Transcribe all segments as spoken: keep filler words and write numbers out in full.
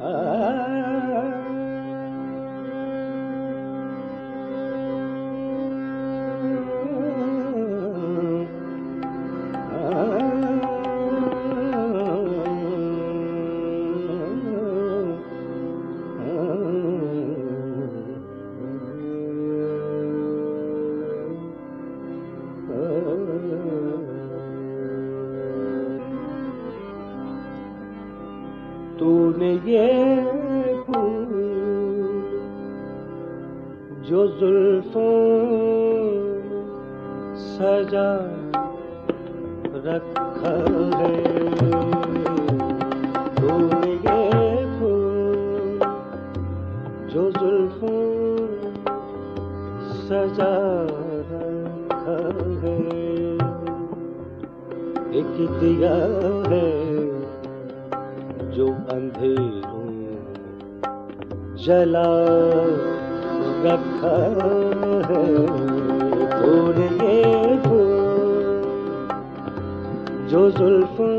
तूने ये फूल जो जुल्फों सजा रखा है, तूने ये फूल जो जुल्फों सजा रखा है, एक दिया है जो अंधेरों जला रखा है, तूने ये फूल जो जुल्फों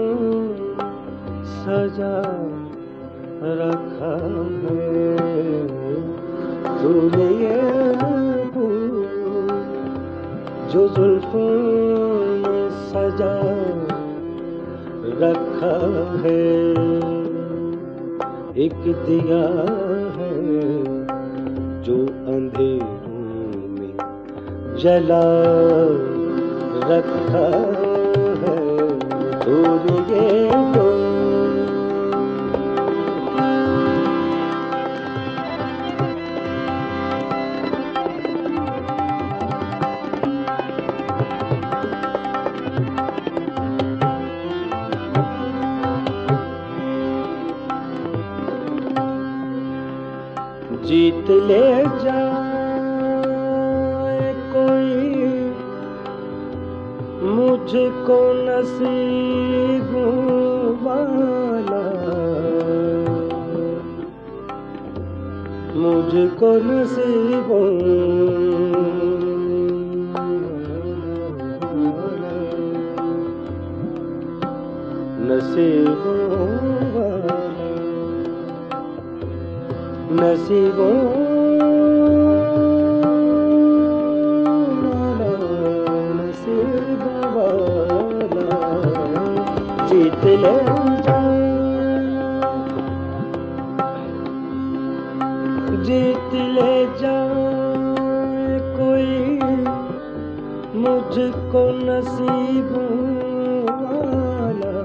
सजा रखा है, तूने ये फूल जो जुल्फों में सजा रखा है, एक दिया है जो अंधेरों में जला रखा है, तूने ये फूल जीत ले जाए कोई मुझको नसीबों वाला, मुझको नसीबों नसीबों वाला, नसीबों वाला, नसीबों वाला, जीत ले जाए, जीत ले जाए कोई मुझको नसीबों वाला,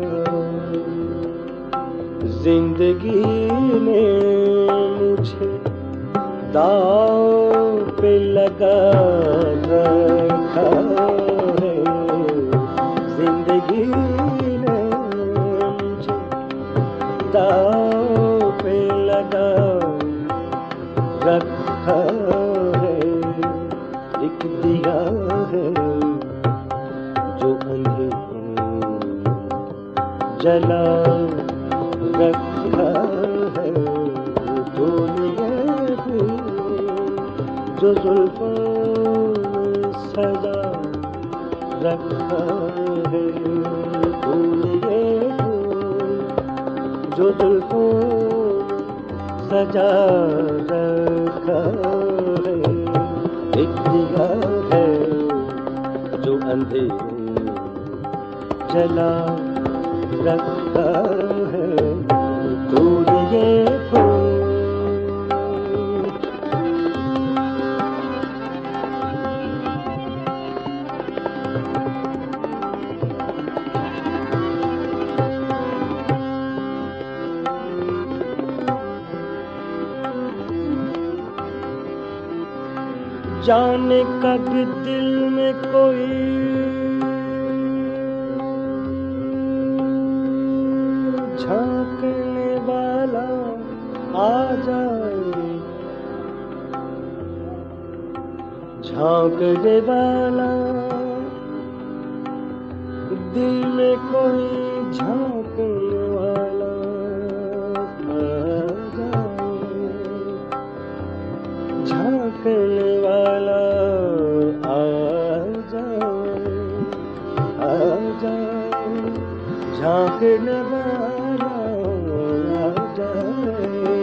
जिंदगी ने मुझे दांव पे लगा रखा है, जिंदगी ने मुझे दांव पे लगा रखा है, एक दिया है जो अंधेरों जला रखा है, तूने ये फूल जो जुल्फों में सजा रखा है, तूने ये फूल जो जुल्फों सजा रखा है, एक दिया है जो अंधेरों जला रखा है, तूने ये फूल जाने कब दिल में कोई झांकने वाला आ जाए, झांकने वाला दिल में कोई झांकने वाला आ जाए, झांकने वाला आ जाए, आ जाए, झांकने वाला आ जाए,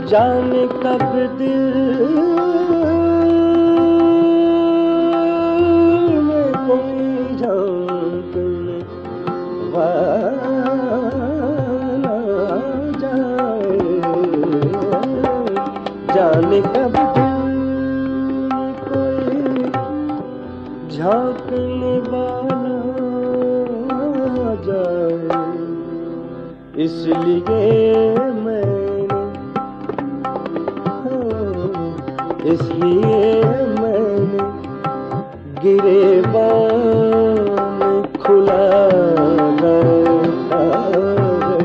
जाने कब दिल में कोई झांकने वाला जाए, जाने कब दिल में कोई झांकने वाला जाए। इसलिए मैंने इसलिए मैंने गिरेबान खुला रखा है,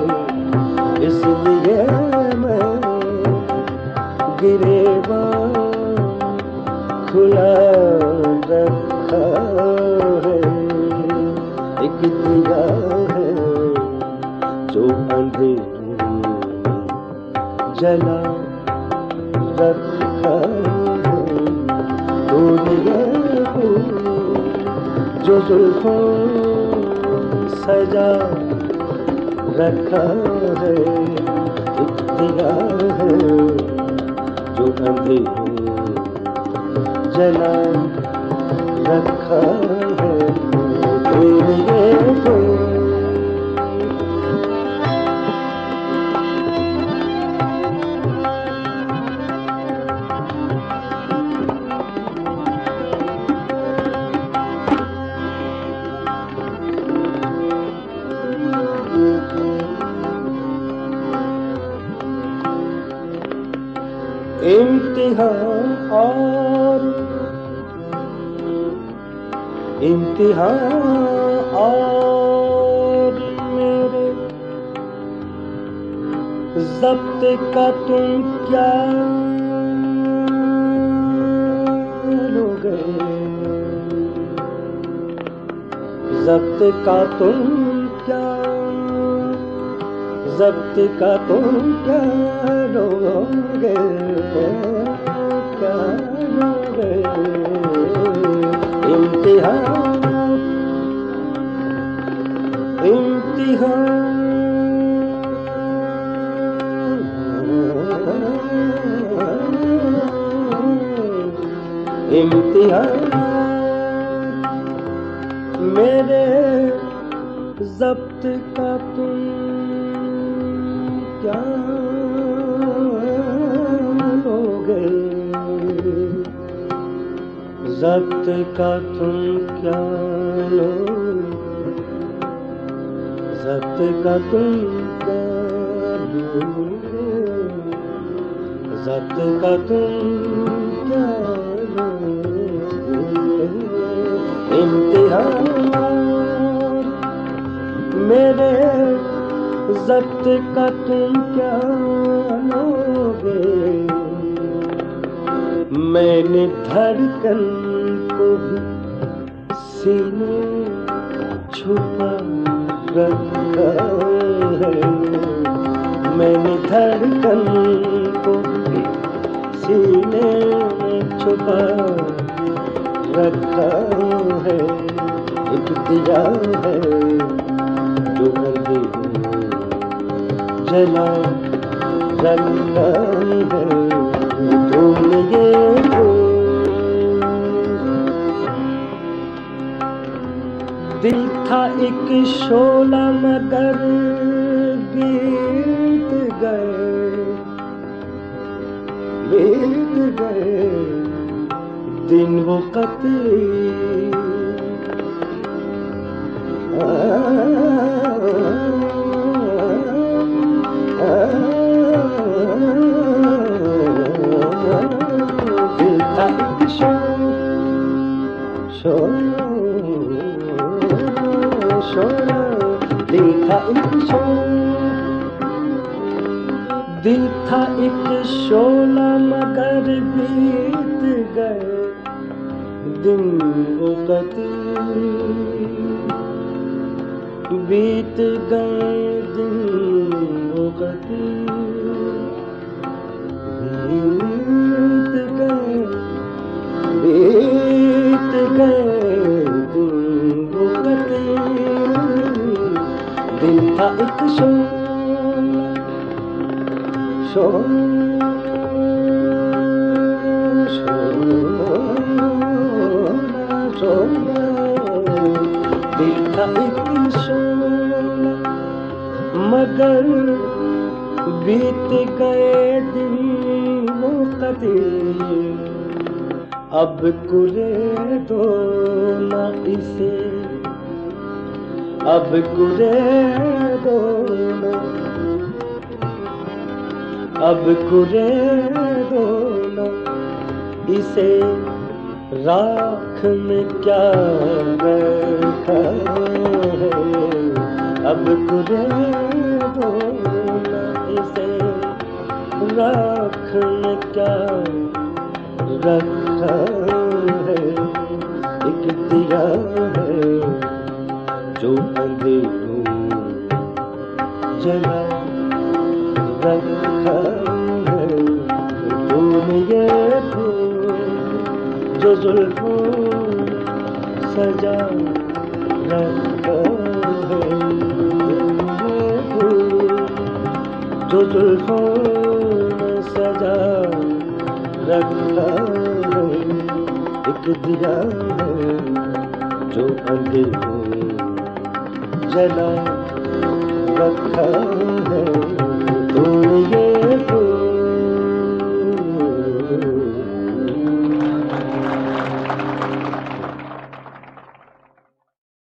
इसलिए मैं गिरेबान खुला रखा है। एक दिया है जो अंधेरे जला रखा है, दुनिया को जो जुल्फों सजा रखा है। एक दिया है जो अंधेरे जला रखा है, दुनिया को इम्तिहान और इम्तिहान और मेरे ज़ब्त का तुम क्या लोगे, ज़ब्त का तुम क्या ज़ब्त का तुम क्या लोगे, क्या लोगे। इम्तिहान इम्तिहान इम्तिहान मेरे ज़ब्त का तुम क्या लोगे, ज़ब्त का तुम क्या लोगे, ज़ब्त का तुम क्या लोगे, ज़ब्त का तुम क्या लोगे। इम्तिहान मेरे ज़ब्त का तुम क्या लोगे। मैंने धड़कन को भी सीने छुपा रखा है, मैंने धड़कन को भी सीने छुपा रखा है। एक दिया है जो अंधेरे जला रखा है, दुनिया को दिल था एक शोला मगर बीत गए बीत गए दिन वो कतई। दिल था एक शोला शोला दिल था एक शोला दिल था एक शोला मगर बीत गए दिन वो कतई, बीत गए दिन वो कतई, बीत गए बीत गए दिन वो कतई। दिल था एक शोला शोला सोना, दिल था एक सोना, मगर बीत गए दिन वो कदर, अब कुरे दो ना इसे, अब कुरे दो ना, अब कुरे दो ना इसे, राख में क्या रखा है, अब कुरे दो ना इसे, राख में क्या रखा है। एक दिया है जो अंधेरों जला रखा है, तूने ये फूल जो जुल्फों सजा रखा है, ये फूल जो जुल्फों सजा रखा है। एक दिया है जो अंधेरों जला रखा है।